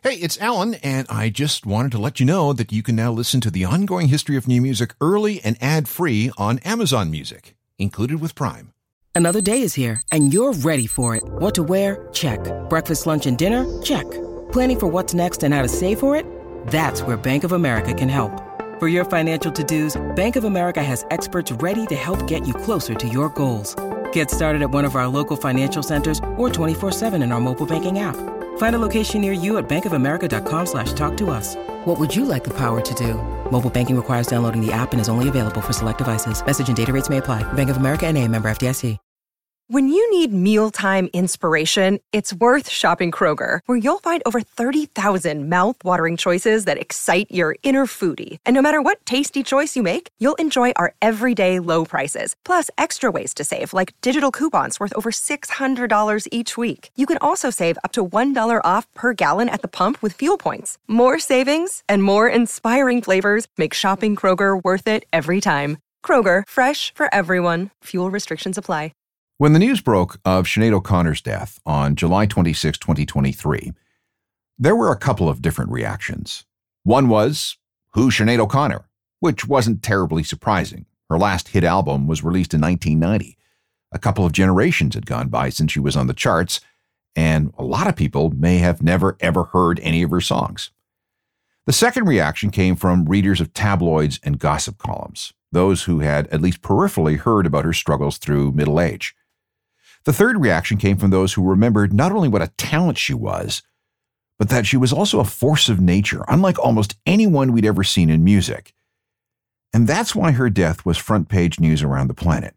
Hey, it's Alan, and I just wanted to let you know that you can now listen to the ongoing history of new music early and ad-free on Amazon Music, included with Prime. Another day is here, and you're ready for it. What to wear? Check. Breakfast, lunch, and dinner? Check. Planning for what's next and how to save for it? That's where Bank of America can help. For your financial to-dos, Bank of America has experts ready to help get you closer to your goals. Get started at one of our local financial centers or 24/7 in our mobile banking app. Find a location near you at bankofamerica.com/talktous. What would you like the power to do? Mobile banking requires downloading the app and is only available for select devices. Message and data rates may apply. Bank of America N.A., member FDIC. When you need mealtime inspiration, it's worth shopping Kroger, where you'll find over 30,000 mouth-watering choices that excite your inner foodie. And no matter what tasty choice you make, you'll enjoy our everyday low prices, plus extra ways to save, like digital coupons worth over $600 each week. You can also save up to $1 off per gallon at the pump with fuel points. More savings and more inspiring flavors make shopping Kroger worth it every time. Kroger, fresh for everyone. Fuel restrictions apply. When the news broke of Sinead O'Connor's death on July 26, 2023, there were a couple of different reactions. One was, who's Sinead O'Connor? Which wasn't terribly surprising. Her last hit album was released in 1990. A couple of generations had gone by since she was on the charts, and a lot of people may have never ever heard any of her songs. The second reaction came from readers of tabloids and gossip columns, those who had at least peripherally heard about her struggles through middle age. The third reaction came from those who remembered not only what a talent she was, but that she was also a force of nature, unlike almost anyone we'd ever seen in music. And that's why her death was front-page news around the planet.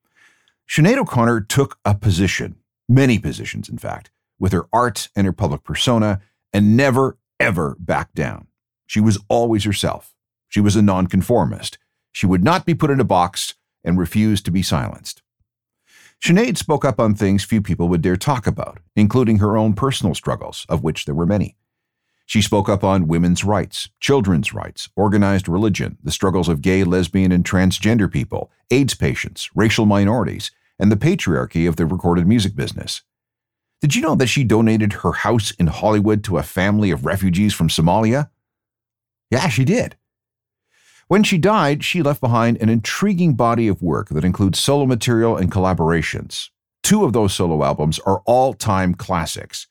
Sinead O'Connor took a position, many positions in fact, with her art and her public persona, and never, ever backed down. She was always herself. She was a nonconformist. She would not be put in a box and refused to be silenced. Sinead spoke up on things few people would dare talk about, including her own personal struggles, of which there were many. She spoke up on women's rights, children's rights, organized religion, the struggles of gay, lesbian, and transgender people, AIDS patients, racial minorities, and the patriarchy of the recorded music business. Did you know that she donated her house in Hollywood to a family of refugees from Somalia? Yeah, she did. When she died, she left behind an intriguing body of work that includes solo material and collaborations. 2 of those solo albums are all-time classics.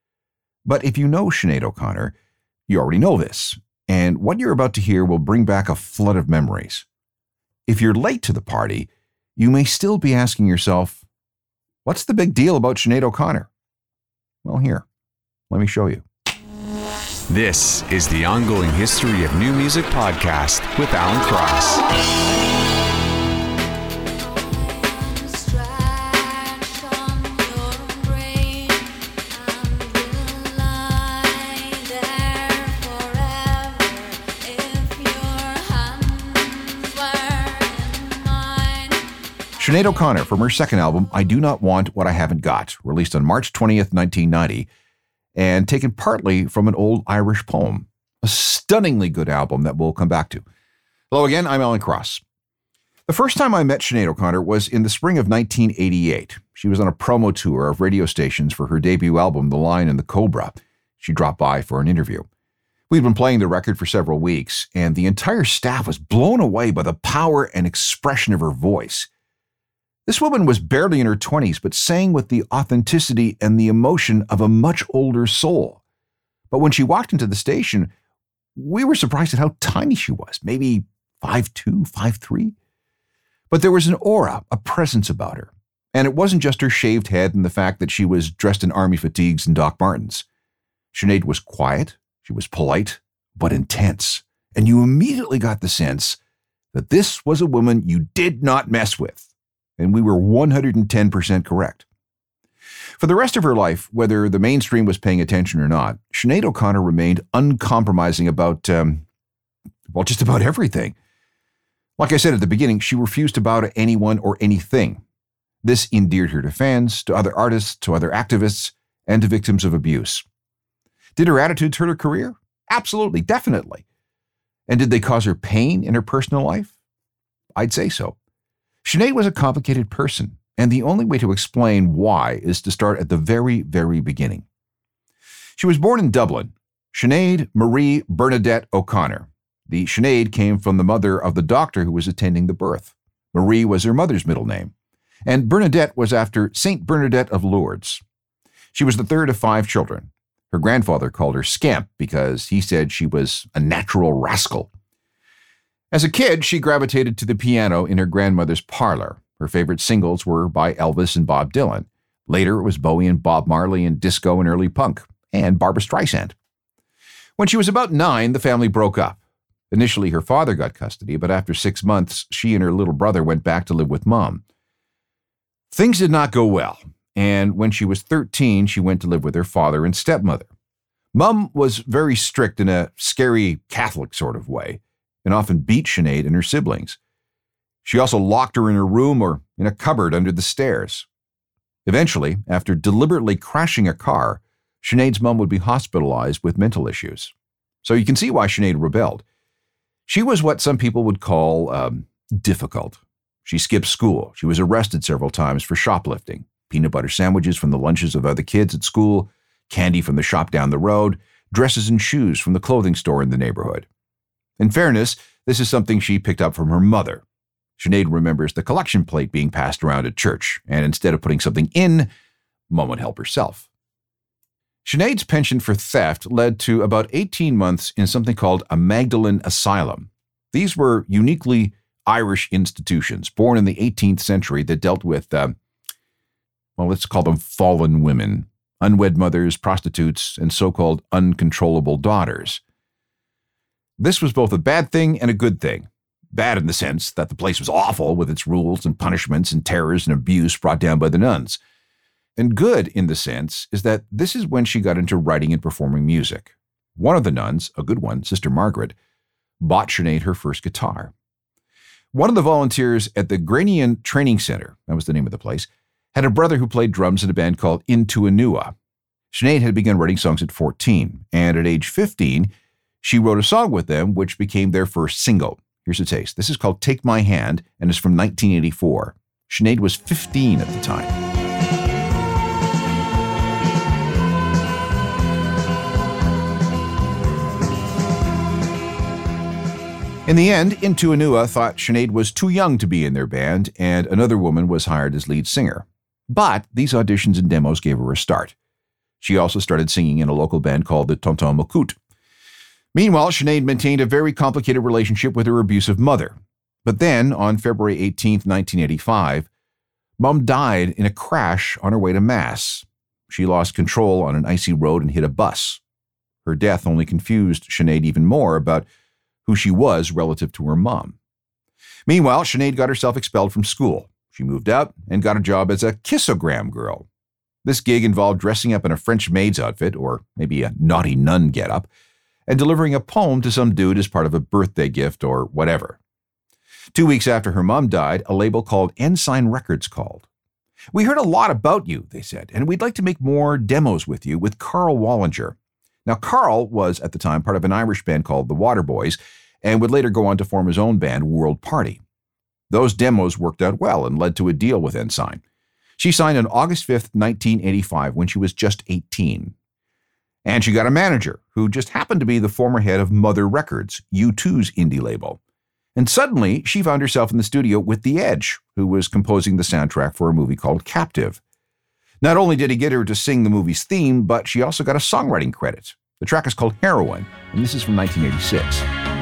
But if you know Sinead O'Connor, you already know this, and what you're about to hear will bring back a flood of memories. If you're late to the party, you may still be asking yourself, what's the big deal about Sinead O'Connor? Well, here, let me show you. This is the Ongoing History of New Music podcast with Alan Cross. Sinead O'Connor from her second album, I Do Not Want What I Haven't Got, released on March 20th, 1990, and taken partly from an old Irish poem. A stunningly good album that we'll come back to. Hello again, I'm Alan Cross. The first time I met Sinead O'Connor was in the spring of 1988. She was on a promo tour of radio stations for her debut album, The Lion and the Cobra. She dropped by for an interview. We'd been playing the record for several weeks, and the entire staff was blown away by the power and expression of her voice. This woman was barely in her 20s, but sang with the authenticity and the emotion of a much older soul. But when she walked into the station, we were surprised at how tiny she was, maybe 5'2", 5'3". But there was an aura, a presence about her. And it wasn't just her shaved head and the fact that she was dressed in army fatigues and Doc Martens. Sinead was quiet, she was polite, but intense. And you immediately got the sense that this was a woman you did not mess with. And we were 110% correct. For the rest of her life, whether the mainstream was paying attention or not, Sinead O'Connor remained uncompromising about, just about everything. Like I said at the beginning, she refused to bow to anyone or anything. This endeared her to fans, to other artists, to other activists, and to victims of abuse. Did her attitudes hurt her career? Absolutely, definitely. And did they cause her pain in her personal life? I'd say so. Sinead was a complicated person, and the only way to explain why is to start at the very, very beginning. She was born in Dublin, Sinead Marie Bernadette O'Connor. The Sinead came from the mother of the doctor who was attending the birth. Marie was her mother's middle name, and Bernadette was after Saint Bernadette of Lourdes. She was the third of 5 children. Her grandfather called her Scamp because he said she was a natural rascal. As a kid, she gravitated to the piano in her grandmother's parlor. Her favorite singles were by Elvis and Bob Dylan. Later, it was Bowie and Bob Marley and disco and early punk, and Barbra Streisand. When she was about 9, the family broke up. Initially, her father got custody, but after 6 months, she and her little brother went back to live with Mom. Things did not go well, and when she was 13, she went to live with her father and stepmother. Mom was very strict in a scary Catholic sort of way, and often beat Sinead and her siblings. She also locked her in her room or in a cupboard under the stairs. Eventually, after deliberately crashing a car, Sinead's mom would be hospitalized with mental issues. So you can see why Sinead rebelled. She was what some people would call difficult. She skipped school. She was arrested several times for shoplifting. Peanut butter sandwiches from the lunches of other kids at school, candy from the shop down the road, dresses and shoes from the clothing store in the neighborhood. In fairness, this is something she picked up from her mother. Sinead remembers the collection plate being passed around at church, and instead of putting something in, Mom would help herself. Sinead's penchant for theft led to about 18 months in something called a Magdalen Asylum. These were uniquely Irish institutions born in the 18th century that dealt with, let's call them fallen women, unwed mothers, prostitutes, and so-called uncontrollable daughters. This was both a bad thing and a good thing. Bad in the sense that the place was awful with its rules and punishments and terrors and abuse brought down by the nuns. And good in the sense is that this is when she got into writing and performing music. One of the nuns, a good one, Sister Margaret, bought Sinead her first guitar. One of the volunteers at the Granian Training Center, that was the name of the place, had a brother who played drums in a band called Into Anua. Sinead had begun writing songs at 14, and at age 15, she wrote a song with them, which became their first single. Here's a taste. This is called Take My Hand, and is from 1984. Sinead was 15 at the time. In the end, Into Anua thought Sinead was too young to be in their band, and another woman was hired as lead singer. But these auditions and demos gave her a start. She also started singing in a local band called the Tonton Macoute. Meanwhile, Sinead maintained a very complicated relationship with her abusive mother. But then, on February 18, 1985, Mom died in a crash on her way to Mass. She lost control on an icy road and hit a bus. Her death only confused Sinead even more about who she was relative to her mom. Meanwhile, Sinead got herself expelled from school. She moved out and got a job as a kissogram girl. This gig involved dressing up in a French maid's outfit, or maybe a naughty nun getup, and delivering a poem to some dude as part of a birthday gift or whatever. 2 weeks after her mom died, a label called Ensign Records called. "We heard a lot about you," they said, "and we'd like to make more demos with you with Carl Wallinger." Now, Carl was, at the time, part of an Irish band called the Waterboys, and would later go on to form his own band, World Party. Those demos worked out well and led to a deal with Ensign. She signed on August 5th, 1985, when she was just 18. And she got a manager, who just happened to be the former head of Mother Records, U2's indie label. And suddenly, she found herself in the studio with The Edge, who was composing the soundtrack for a movie called Captive. Not only did he get her to sing the movie's theme, but she also got a songwriting credit. The track is called Heroin, and this is from 1986.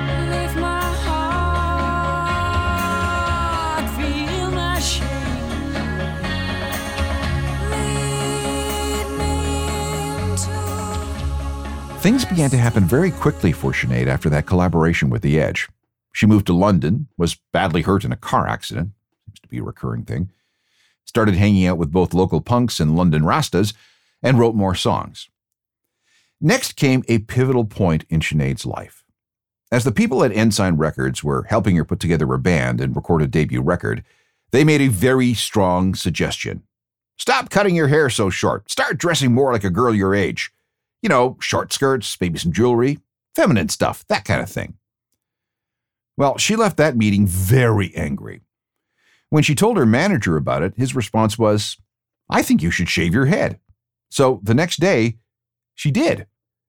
Things began to happen very quickly for Sinead after that collaboration with The Edge. She moved to London, was badly hurt in a car accident, seems to be a recurring thing, started hanging out with both local punks and London Rastas, and wrote more songs. Next came a pivotal point in Sinead's life. As the people at Ensign Records were helping her put together a band and record a debut record, they made a very strong suggestion. Stop cutting your hair so short. Start dressing more like a girl your age. You know, short skirts, maybe some jewelry, feminine stuff, that kind of thing. Well, she left that meeting very angry. When she told her manager about it, his response was, "I think you should shave your head." So the next day, she did.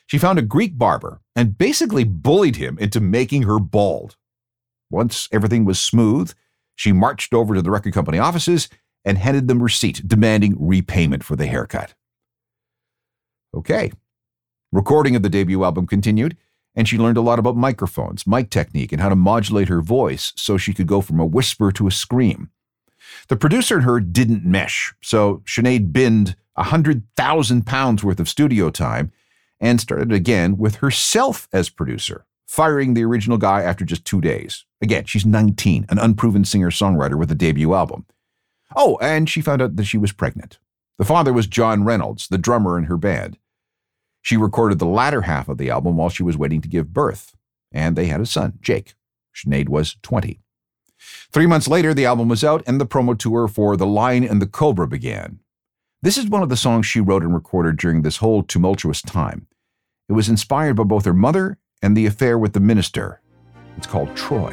She found a Greek barber and basically bullied him into making her bald. Once everything was smooth, she marched over to the record company offices and handed them a receipt demanding repayment for the haircut. Okay. Recording of the debut album continued, and she learned a lot about microphones, mic technique, and how to modulate her voice so she could go from a whisper to a scream. The producer and her didn't mesh, so Sinead binned 100,000 pounds worth of studio time and started again with herself as producer, firing the original guy after just 2 days. Again, she's 19, an unproven singer-songwriter with a debut album. Oh, and she found out that she was pregnant. The father was John Reynolds, the drummer in her band. She recorded the latter half of the album while she was waiting to give birth, and they had a son, Jake. Sinead was 20. 3 months later, the album was out, and the promo tour for The Lion and the Cobra began. This is one of the songs she wrote and recorded during this whole tumultuous time. It was inspired by both her mother and the affair with the minister. It's called Troy.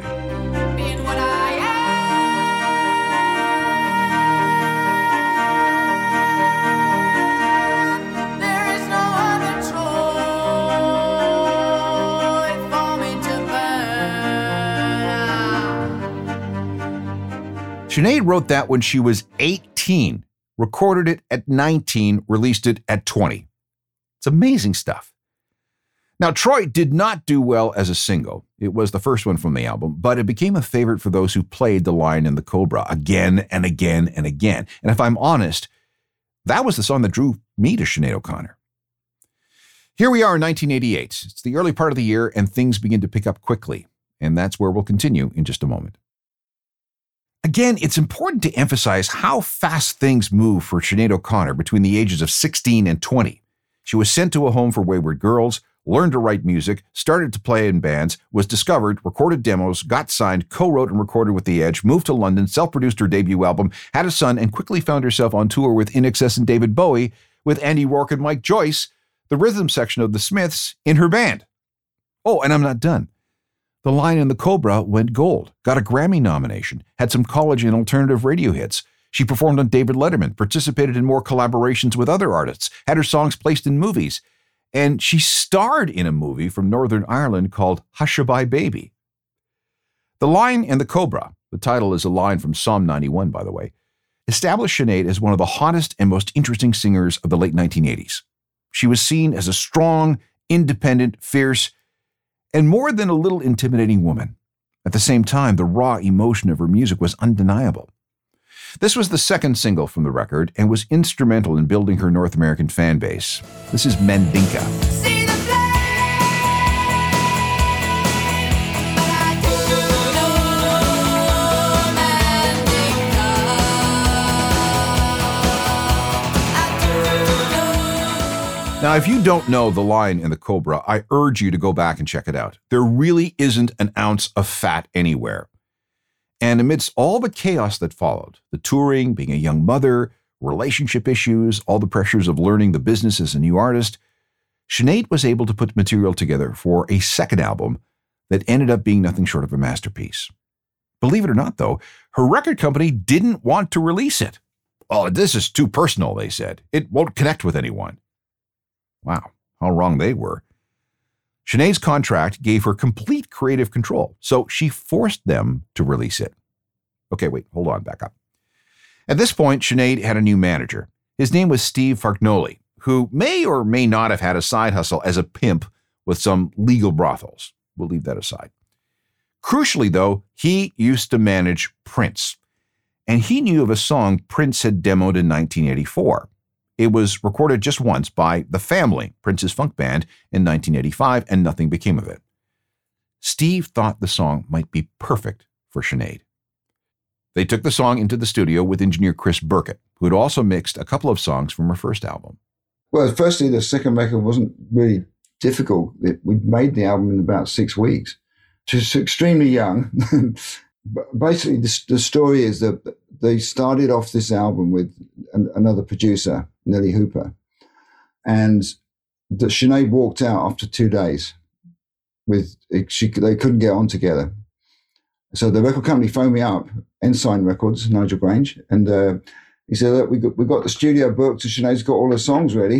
Sinead wrote that when she was 18, recorded it at 19, released it at 20. It's amazing stuff. Now, Troy did not do well as a single. It was the first one from the album, but it became a favorite for those who played The Lion and the Cobra again and again and again. And if I'm honest, that was the song that drew me to Sinead O'Connor. Here we are in 1988. It's the early part of the year, and things begin to pick up quickly. And that's where we'll continue in just a moment. Again, it's important to emphasize how fast things move for Sinead O'Connor between the ages of 16 and 20. She was sent to a home for wayward girls, learned to write music, started to play in bands, was discovered, recorded demos, got signed, co-wrote and recorded with The Edge, moved to London, self-produced her debut album, had a son, and quickly found herself on tour with INXS and David Bowie, with Andy Rourke and Mike Joyce, the rhythm section of the Smiths, in her band. Oh, and I'm not done. The Lion and the Cobra went gold, got a Grammy nomination, had some college and alternative radio hits. She performed on David Letterman, participated in more collaborations with other artists, had her songs placed in movies, and she starred in a movie from Northern Ireland called Hushabye Baby. The Lion and the Cobra, the title is a line from Psalm 91, by the way, established Sinead as one of the hottest and most interesting singers of the late 1980s. She was seen as a strong, independent, fierce, and more than a little intimidating woman. At the same time, the raw emotion of her music was undeniable. This was the second single from the record and was instrumental in building her North American fan base. This is Mandinka. Now, if you don't know The Lion and the Cobra, I urge you to go back and check it out. There really isn't an ounce of fat anywhere. And amidst all the chaos that followed, the touring, being a young mother, relationship issues, all the pressures of learning the business as a new artist, Sinead was able to put material together for a second album that ended up being nothing short of a masterpiece. Believe it or not, though, her record company didn't want to release it. Oh, this is too personal, they said. It won't connect with anyone. Wow, how wrong they were. Sinead's contract gave her complete creative control, so she forced them to release it. Okay, wait, hold on, back up. At this point, Sinead had a new manager. His name was Steve Fargnoli, who may or may not have had a side hustle as a pimp with some legal brothels. We'll leave that aside. Crucially, though, he used to manage Prince, and he knew of a song Prince had demoed in 1984. It was recorded just once by The Family, Prince's funk band, in 1985, and nothing became of it. Steve thought the song might be perfect for Sinead. They took the song into the studio with engineer Chris Burkett, who had also mixed a couple of songs from her first album. Well, firstly, the second record wasn't really difficult. We made the album in about 6 weeks. Just extremely young. Basically, the story is that they started off this album with another producer, Nelly Hooper, and that Sinead walked out after 2 days. They couldn't get on together. So the record company phoned me up, Ensign Records, Nigel Grange, and he said, look, we got the studio booked, and Sinead's got all her songs ready.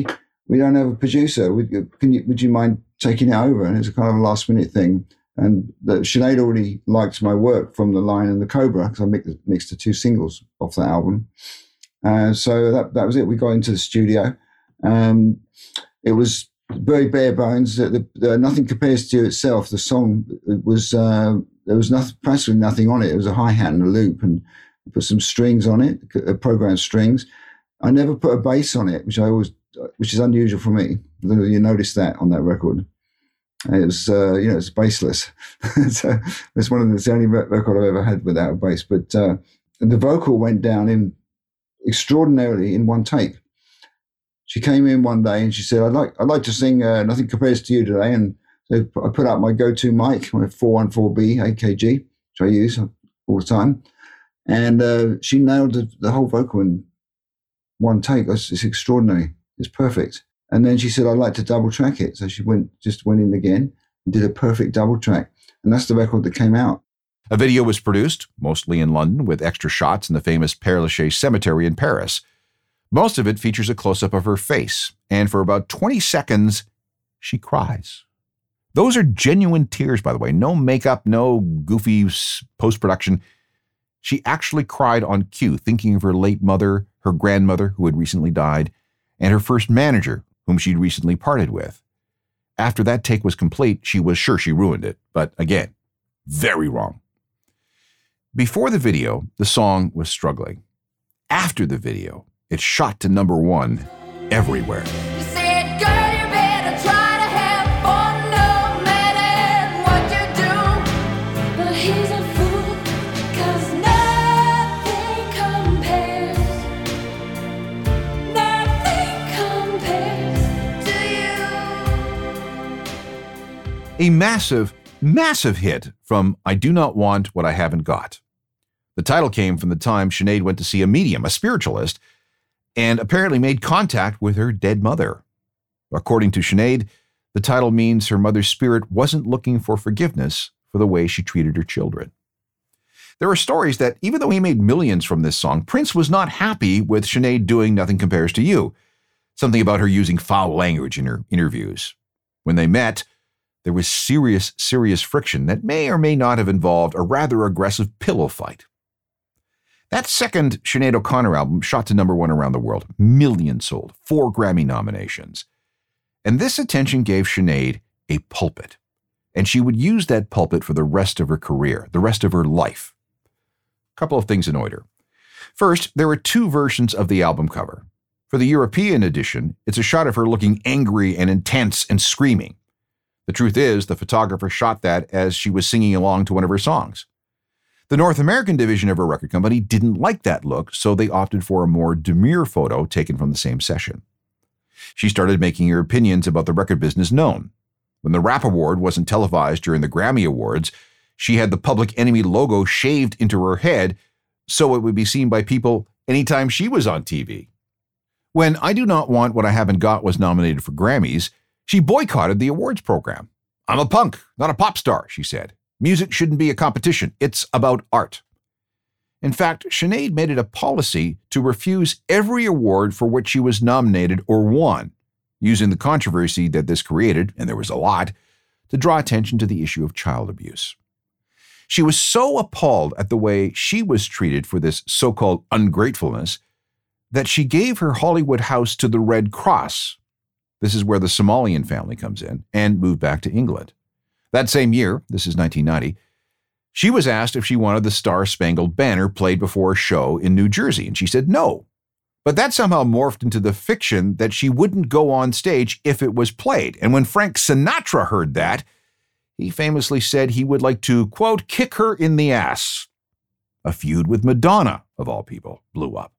we don't have a producer. Would you mind taking it over? And it's a kind of a last minute thing. And Sinead already liked my work from The Lion and the Cobra, because I mixed the 2 singles off that album. So that was it. We got into the studio. It was very bare bones. Nothing Compares to You itself, the song, was there was practically nothing on it. It was a hi-hat and a loop, and put some strings on it, programmed strings. I never put a bass on it, which is unusual for me. I don't know if you noticed that on that record. It was, it's bassless. So it's the only record I've ever had without a bass. But the vocal went down extraordinarily in one take. She came in one day and she said, I'd like to sing Nothing Compares to You today. And so I put up my go-to mic, my 414B AKG, which I use all the time. And she nailed the whole vocal in one take. It's extraordinary. It's perfect. And then she said, I'd like to double track it. So she went in again and did a perfect double track. And that's the record that came out. A video was produced, mostly in London, with extra shots in the famous Père Lachaise Cemetery in Paris. Most of it features a close-up of her face, and for about 20 seconds, she cries. Those are genuine tears, by the way. No makeup, no goofy post-production. She actually cried on cue, thinking of her late mother, her grandmother, who had recently died, and her first manager, whom she'd recently parted with. After that take was complete, she was sure she ruined it, but again, very wrong. Before the video, the song was struggling. After the video, it shot to number 1 everywhere. You said, girl, you better try to have fun, no matter what you do. But he's a fool, 'cause nothing compares to you. A massive hit from I Do Not Want What I Haven't Got. The title came from the time Sinead went to see a medium, a spiritualist, and apparently made contact with her dead mother. According to Sinead, the title means her mother's spirit wasn't looking for forgiveness for the way she treated her children. There are stories that even though he made millions from this song, Prince was not happy with Sinead doing Nothing Compares to You. Something about her using foul language in her interviews. When they met, there was serious friction that may or may not have involved a rather aggressive pillow fight. That second Sinead O'Connor album shot to number 1 around the world, millions sold, 4 Grammy nominations. And this attention gave Sinead a pulpit, and she would use that pulpit for the rest of her career, the rest of her life. A couple of things annoyed her. First, there are 2 versions of the album cover. For the European edition, it's a shot of her looking angry and intense and screaming. The truth is, the photographer shot that as she was singing along to one of her songs. The North American division of her record company didn't like that look, so they opted for a more demure photo taken from the same session. She started making her opinions about the record business known. When the Rap Award wasn't televised during the Grammy Awards, she had the Public Enemy logo shaved into her head so it would be seen by people anytime she was on TV. When I Do Not Want What I Haven't Got was nominated for Grammys, she boycotted the awards program. I'm a punk, not a pop star, she said. Music shouldn't be a competition. It's about art. In fact, Sinead made it a policy to refuse every award for which she was nominated or won, using the controversy that this created, and there was a lot, to draw attention to the issue of child abuse. She was so appalled at the way she was treated for this so-called ungratefulness that she gave her Hollywood house to the Red Cross. This is where the Somalian family comes in, and moved back to England. That same year, this is 1990, she was asked if she wanted the Star-Spangled Banner played before a show in New Jersey, and she said no. But that somehow morphed into the fiction that she wouldn't go on stage if it was played. And when Frank Sinatra heard that, he famously said he would like to, quote, kick her in the ass. A feud with Madonna, of all people, blew up.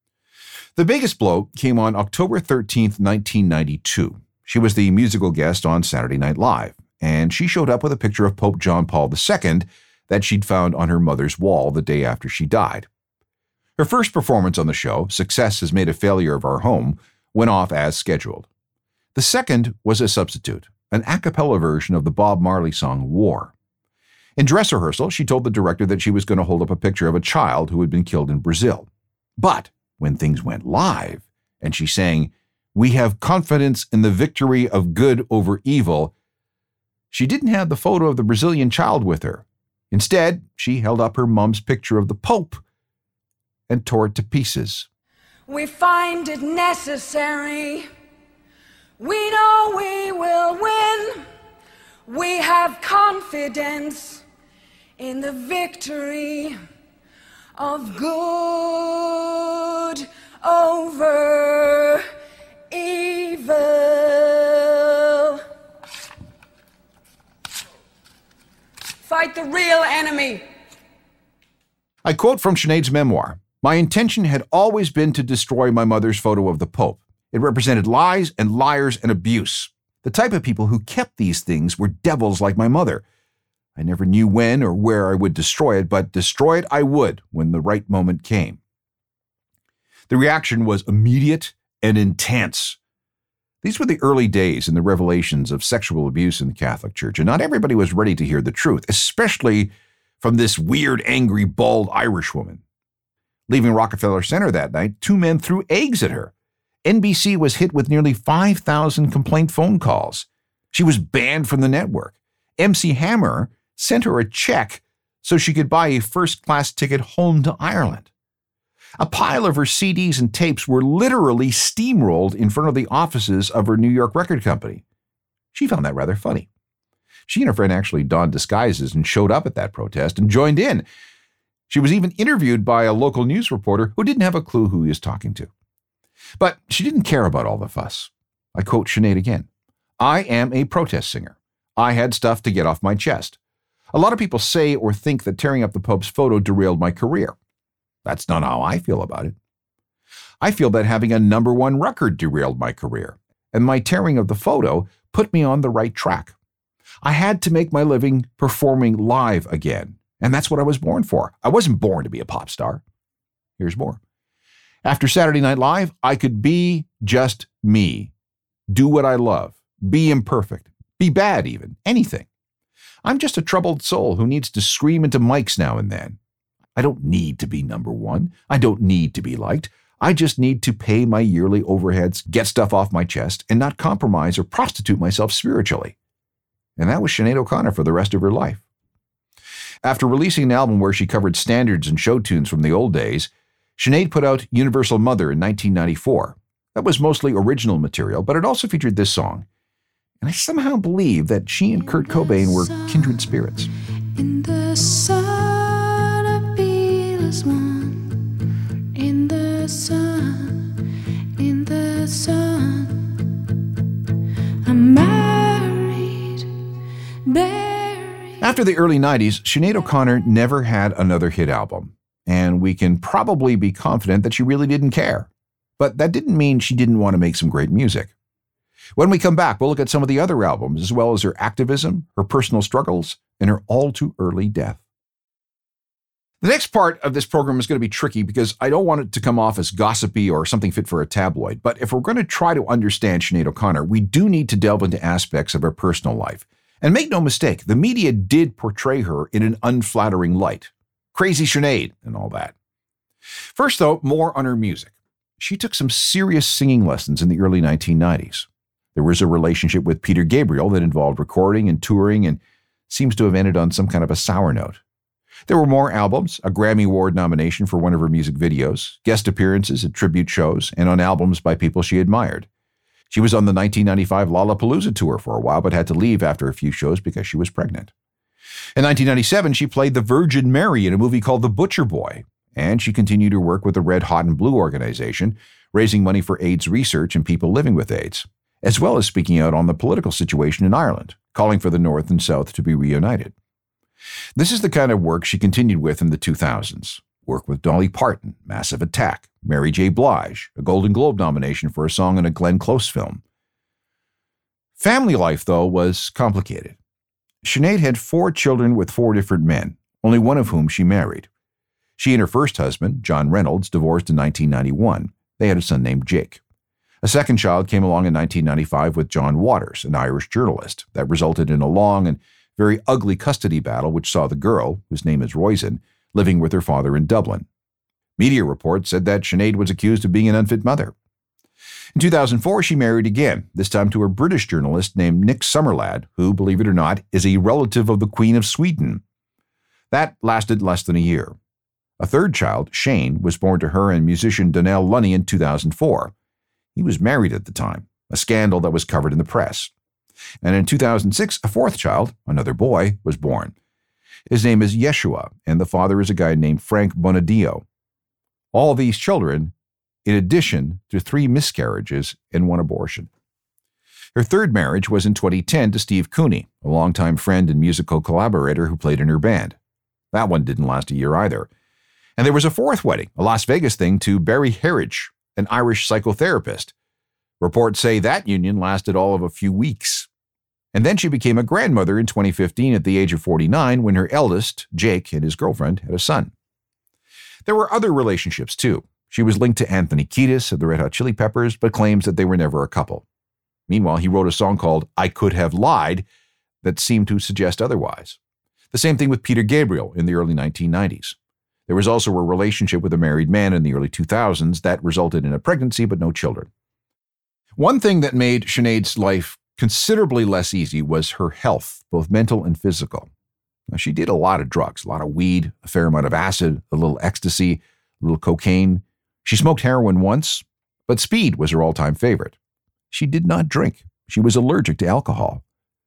The biggest blow came on October 13th, 1992. She was the musical guest on Saturday Night Live, and she showed up with a picture of Pope John Paul II that she'd found on her mother's wall the day after she died. Her first performance on the show, Success Has Made a Failure of Our Home, went off as scheduled. The second was a substitute, an a cappella version of the Bob Marley song War. In dress rehearsal, she told the director that she was going to hold up a picture of a child who had been killed in Brazil. But when things went live and she sang "We have confidence in the victory of good over evil," she didn't have the photo of the Brazilian child with her. Instead, she held up her mom's picture of the Pope and tore it to pieces. We find it necessary. We know we will win. We have confidence in the victory of good over evil. Fight the real enemy. I quote from Sinead's memoir, "My intention had always been to destroy my mother's photo of the Pope. It represented lies and liars and abuse. The type of people who kept these things were devils like my mother. I never knew when or where I would destroy it, but destroy it I would when the right moment came." The reaction was immediate and intense. These were the early days in the revelations of sexual abuse in the Catholic Church, and not everybody was ready to hear the truth, especially from this weird, angry, bald Irish woman. Leaving Rockefeller Center that night, 2 men threw eggs at her. NBC was hit with nearly 5,000 complaint phone calls. She was banned from the network. MC Hammer sent her a check so she could buy a first-class ticket home to Ireland. A pile of her CDs and tapes were literally steamrolled in front of the offices of her New York record company. She found that rather funny. She and her friend actually donned disguises and showed up at that protest and joined in. She was even interviewed by a local news reporter who didn't have a clue who he was talking to. But she didn't care about all the fuss. I quote Sinead again, "I am a protest singer. I had stuff to get off my chest. A lot of people say or think that tearing up the Pope's photo derailed my career. That's not how I feel about it. I feel that having a #1 record derailed my career, and my tearing of the photo put me on the right track. I had to make my living performing live again, and that's what I was born for. I wasn't born to be a pop star." Here's more. "After Saturday Night Live, I could be just me, do what I love, be imperfect, be bad even, anything. I'm just a troubled soul who needs to scream into mics now and then. I don't need to be #1. I don't need to be liked. I just need to pay my yearly overheads, get stuff off my chest, and not compromise or prostitute myself spiritually." And that was Sinead O'Connor for the rest of her life. After releasing an album where she covered standards and show tunes from the old days, Sinead put out Universal Mother in 1994. That was mostly original material, but it also featured this song. And I somehow believe that she and Kurt Cobain were kindred spirits. In the sun, I feel as one. In the sun, in the sun. I'm married, buried. After the early 90s, Sinead O'Connor never had another hit album, and we can probably be confident that she really didn't care. But that didn't mean she didn't want to make some great music. When we come back, we'll look at some of the other albums, as well as her activism, her personal struggles, and her all-too-early death. The next part of this program is going to be tricky because I don't want it to come off as gossipy or something fit for a tabloid. But if we're going to try to understand Sinead O'Connor, we do need to delve into aspects of her personal life. And make no mistake, the media did portray her in an unflattering light. Crazy Sinead and all that. First, though, more on her music. She took some serious singing lessons in the early 1990s. There was a relationship with Peter Gabriel that involved recording and touring and seems to have ended on some kind of a sour note. There were more albums, a Grammy Award nomination for one of her music videos, guest appearances at tribute shows, and on albums by people she admired. She was on the 1995 Lollapalooza tour for a while, but had to leave after a few shows because she was pregnant. In 1997, she played the Virgin Mary in a movie called The Butcher Boy, and she continued her work with the Red Hot and Blue organization, raising money for AIDS research and people living with AIDS, as well as speaking out on the political situation in Ireland, calling for the North and South to be reunited. This is the kind of work she continued with in the 2000s. Work with Dolly Parton, Massive Attack, Mary J. Blige, a Golden Globe nomination for a song in a Glenn Close film. Family life, though, was complicated. Sinead had 4 children with 4 different men, only one of whom she married. She and her first husband, John Reynolds, divorced in 1991. They had a son named Jake. A second child came along in 1995 with John Waters, an Irish journalist. That resulted in a long and very ugly custody battle which saw the girl, whose name is Roisin, living with her father in Dublin. Media reports said that Sinead was accused of being an unfit mother. In 2004, she married again, this time to a British journalist named Nick Summerlad, who, believe it or not, is a relative of the Queen of Sweden. That lasted less than a year. A third child, Shane, was born to her and musician Donnell Lunny in 2004. He was married at the time, a scandal that was covered in the press. And in 2006, a fourth child, another boy, was born. His name is Yeshua, and the father is a guy named Frank Bonadio. All these children, in addition to 3 miscarriages and 1 abortion. Her third marriage was in 2010 to Steve Cooney, a longtime friend and musical collaborator who played in her band. That one didn't last a year either. And there was a fourth wedding, a Las Vegas thing, to Barry Harridge, an Irish psychotherapist. Reports say that union lasted all of a few weeks. And then she became a grandmother in 2015 at the age of 49 when her eldest, Jake, and his girlfriend had a son. There were other relationships too. She was linked to Anthony Kiedis of the Red Hot Chili Peppers, but claims that they were never a couple. Meanwhile, he wrote a song called I Could Have Lied that seemed to suggest otherwise. The same thing with Peter Gabriel in the early 1990s. There was also a relationship with a married man in the early 2000s that resulted in a pregnancy but no children. One thing that made Sinead's life considerably less easy was her health, both mental and physical. Now, she did a lot of drugs, a lot of weed, a fair amount of acid, a little ecstasy, a little cocaine. She smoked heroin once, but speed was her all-time favorite. She did not drink. She was allergic to alcohol.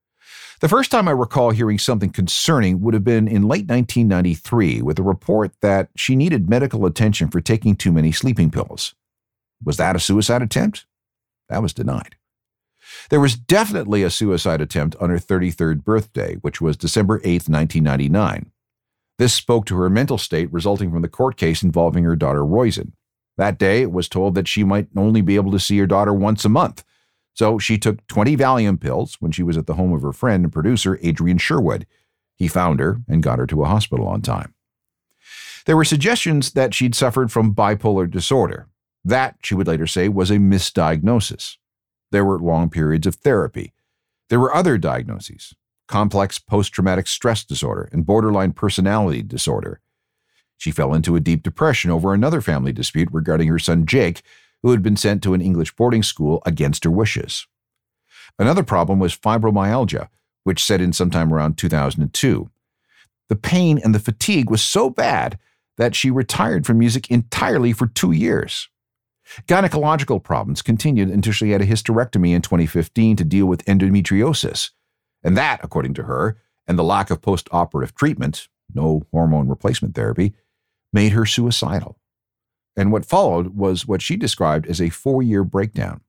The first time I recall hearing something concerning would have been in late 1993 with a report that she needed medical attention for taking too many sleeping pills. Was that a suicide attempt? That was denied. There was definitely a suicide attempt on her 33rd birthday, which was December 8, 1999. This spoke to her mental state resulting from the court case involving her daughter Roisin. That day, it was told that she might only be able to see her daughter once a month. So she took 20 Valium pills when she was at the home of her friend and producer, Adrian Sherwood. He found her and got her to a hospital on time. There were suggestions that she'd suffered from bipolar disorder. That, she would later say, was a misdiagnosis. There were long periods of therapy. There were other diagnoses: complex post-traumatic stress disorder and borderline personality disorder. She fell into a deep depression over another family dispute regarding her son Jake, who had been sent to an English boarding school against her wishes. Another problem was fibromyalgia, which set in sometime around 2002. The pain and the fatigue was so bad that she retired from music entirely for 2 years. Gynecological problems continued until she had a hysterectomy in 2015 to deal with endometriosis. And that, according to her, and the lack of post-operative treatment, no hormone replacement therapy, made her suicidal. And what followed was what she described as a 4-year breakdown.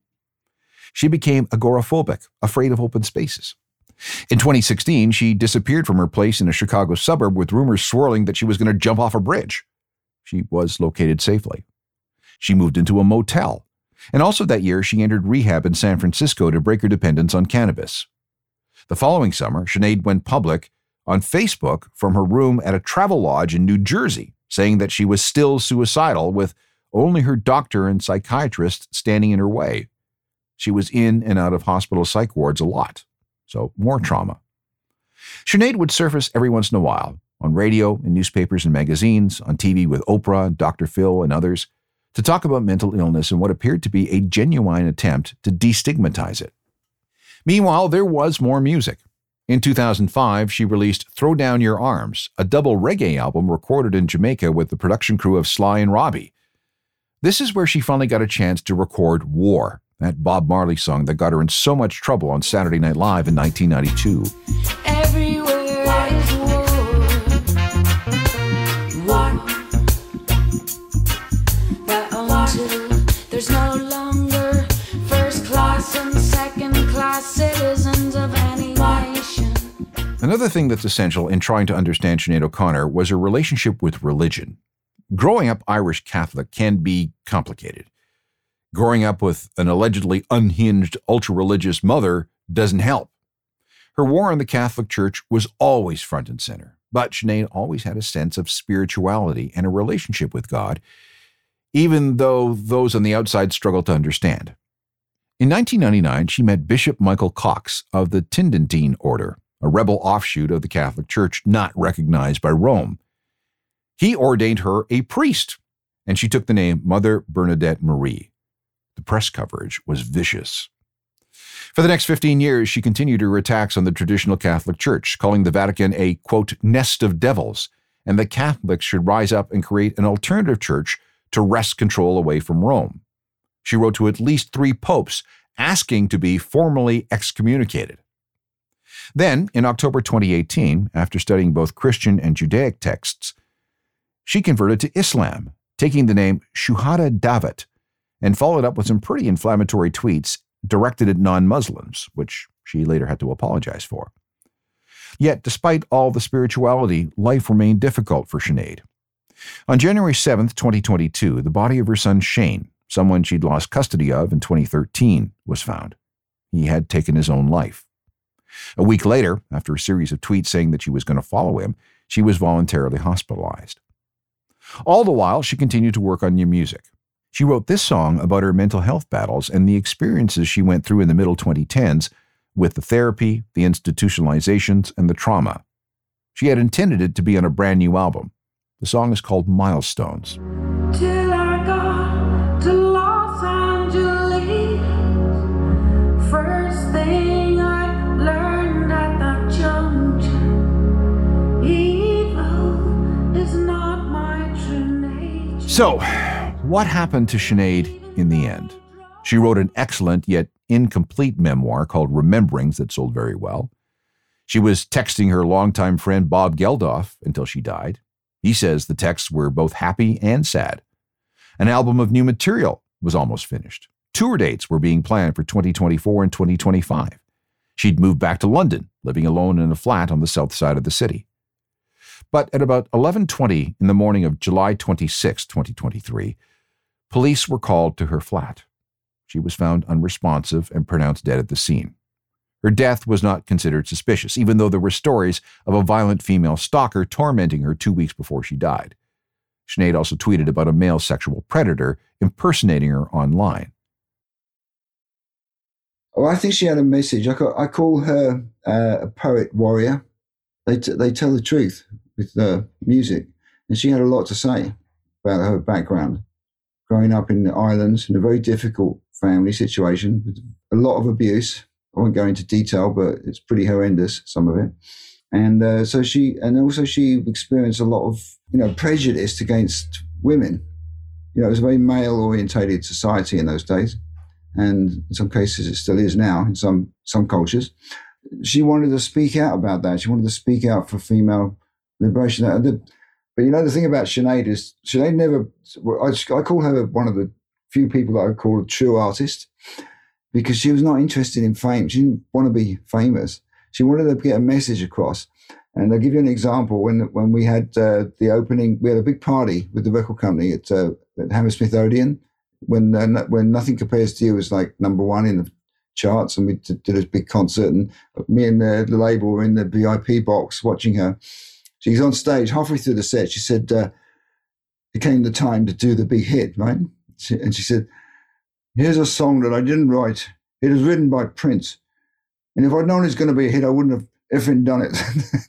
She became agoraphobic, afraid of open spaces. In 2016, she disappeared from her place in a Chicago suburb with rumors swirling that she was going to jump off a bridge. She was located safely. She moved into a motel. And also that year, she entered rehab in San Francisco to break her dependence on cannabis. The following summer, Sinead went public on Facebook from her room at a travel lodge in New Jersey, saying that she was still suicidal with only her doctor and psychiatrist standing in her way. She was in and out of hospital psych wards a lot, so more trauma. Sinead would surface every once in a while, on radio, in newspapers and magazines, on TV with Oprah, Dr. Phil, and others, to talk about mental illness and what appeared to be a genuine attempt to destigmatize it. Meanwhile, there was more music. In 2005, she released Throw Down Your Arms, a double reggae album recorded in Jamaica with the production crew of Sly and Robbie. This is where she finally got a chance to record War, that Bob Marley song that got her in so much trouble on Saturday Night Live in 1992. Everywhere is war. That until there's no longer first class and second class citizens of any nation. Another thing that's essential in trying to understand Sinead O'Connor was her relationship with religion. Growing up Irish Catholic can be complicated. Growing up with an allegedly unhinged, ultra-religious mother doesn't help. Her war on the Catholic Church was always front and center, but Sinead always had a sense of spirituality and a relationship with God, even though those on the outside struggled to understand. In 1999, she met Bishop Michael Cox of the Tridentine Order, a rebel offshoot of the Catholic Church not recognized by Rome. He ordained her a priest, and she took the name Mother Bernadette Marie. the press coverage was vicious. For the next 15 years, she continued her attacks on the traditional Catholic Church, calling the Vatican a, quote, nest of devils, and that Catholics should rise up and create an alternative church to wrest control away from Rome. She wrote to at least 3 popes asking to be formally excommunicated. Then, in October 2018, after studying both Christian and Judaic texts, she converted to Islam, taking the name Shuhada Davat, and followed up with some pretty inflammatory tweets directed at non-Muslims, which she later had to apologize for. Yet, despite all the spirituality, life remained difficult for Sinead. On January 7th, 2022, the body of her son Shane, someone she'd lost custody of in 2013, was found. He had taken his own life. A week later, after a series of tweets saying that she was going to follow him, she was voluntarily hospitalized. All the while, she continued to work on new music. She wrote this song about her mental health battles and the experiences she went through in the middle 2010s with the therapy, the institutionalizations, and the trauma. She had intended it to be on a brand new album. The song is called Milestones. Till I got to Los Angeles, first thing I learned at that junction, evil is not my true nature. So, what happened to Sinead in the end? She wrote an excellent yet incomplete memoir called Rememberings that sold very well. She was texting her longtime friend Bob Geldof until she died. He says the texts were both happy and sad. An album of new material was almost finished. Tour dates were being planned for 2024 and 2025. She'd moved back to London, living alone in a flat on the south side of the city. But at about 11:20 in the morning of July 26, 2023, police were called to her flat. She was found unresponsive and pronounced dead at the scene. Her death was not considered suspicious, even though there were stories of a violent female stalker tormenting her 2 weeks before she died. Sinead also tweeted about a male sexual predator impersonating her online. Oh, I think she had a message. I call her a poet warrior. They tell the truth with music. And she had a lot to say about her background. Growing up in the islands in a very difficult family situation with a lot of abuse. I won't go into detail, but it's pretty horrendous, some of it. And also she experienced a lot of, prejudice against women. It was a very male-orientated society in those days. And in some cases it still is now in some cultures. She wanted to speak out about that. She wanted to speak out for female liberation. But the thing about Sinead is Sinead never, I call her one of the few people that I call a true artist, because she was not interested in fame. She didn't want to be famous. She wanted to get a message across. And I'll give you an example. When we had the opening, we had a big party with the record company at Hammersmith Odeon, when Nothing Compares to You was like #1 in the charts, and we did a big concert, and me and the label were in the VIP box watching her. She's on stage halfway through the set. She said, it came the time to do the big hit, right? And she said, here's a song that I didn't write. It was written by Prince. And if I'd known it's going to be a hit, I wouldn't have effing done it.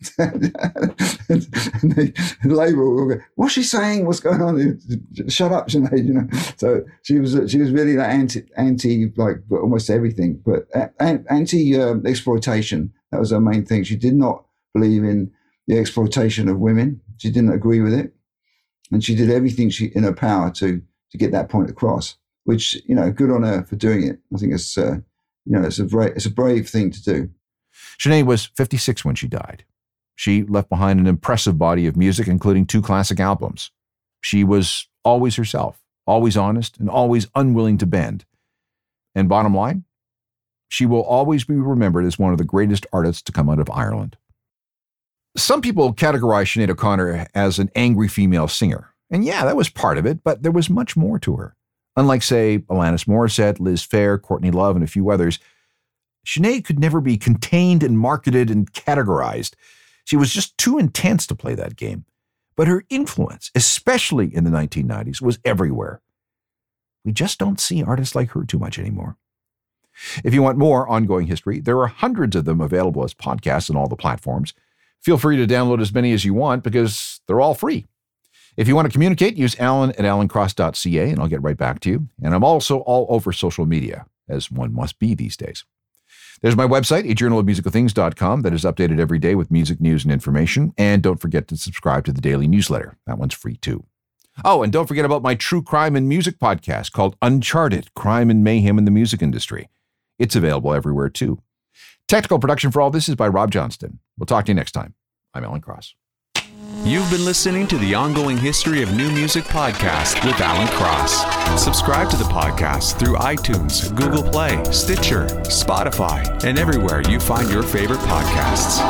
And the label will go, what's she saying? What's going on? Shut up, Sinead, So she was really like anti like almost everything, but anti exploitation. That was her main thing. She did not believe in the exploitation of women. She didn't agree with it. And she did everything in her power to get that point across, which, good on her for doing it. I think it's a brave thing to do. Sinead was 56 when she died. She left behind an impressive body of music, including 2 classic albums. She was always herself, always honest, and always unwilling to bend. And bottom line, she will always be remembered as one of the greatest artists to come out of Ireland. Some people categorize Sinead O'Connor as an angry female singer. And yeah, that was part of it, but there was much more to her. Unlike, say, Alanis Morissette, Liz Phair, Courtney Love, and a few others, Sinead could never be contained and marketed and categorized. She was just too intense to play that game. But her influence, especially in the 1990s, was everywhere. We just don't see artists like her too much anymore. If you want more ongoing history, there are hundreds of them available as podcasts on all the platforms. Feel free to download as many as you want because they're all free. If you want to communicate, use alan@alancross.ca, and I'll get right back to you. And I'm also all over social media, as one must be these days. There's my website, ajournalofmusicalthings.com, that is updated every day with music news and information. And don't forget to subscribe to the daily newsletter. That one's free too. Oh, and don't forget about my true crime and music podcast called Uncharted: Crime and Mayhem in the Music Industry. It's available everywhere too. Technical production for all this is by Rob Johnston. We'll talk to you next time. I'm Alan Cross. You've been listening to the Ongoing History of New Music podcast with Alan Cross. Subscribe to the podcast through iTunes, Google Play, Stitcher, Spotify, and everywhere you find your favorite podcasts.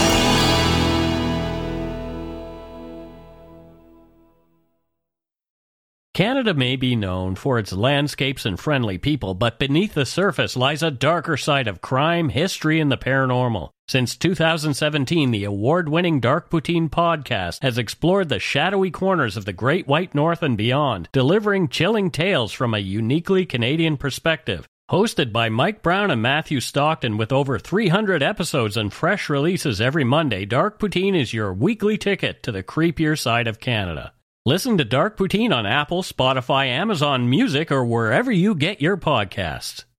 Canada may be known for its landscapes and friendly people, but beneath the surface lies a darker side of crime, history, and the paranormal. Since 2017, the award-winning Dark Poutine podcast has explored the shadowy corners of the Great White North and beyond, delivering chilling tales from a uniquely Canadian perspective. Hosted by Mike Brown and Matthew Stockton with over 300 episodes and fresh releases every Monday, Dark Poutine is your weekly ticket to the creepier side of Canada. Listen to Dark Poutine on Apple, Spotify, Amazon Music, or wherever you get your podcasts.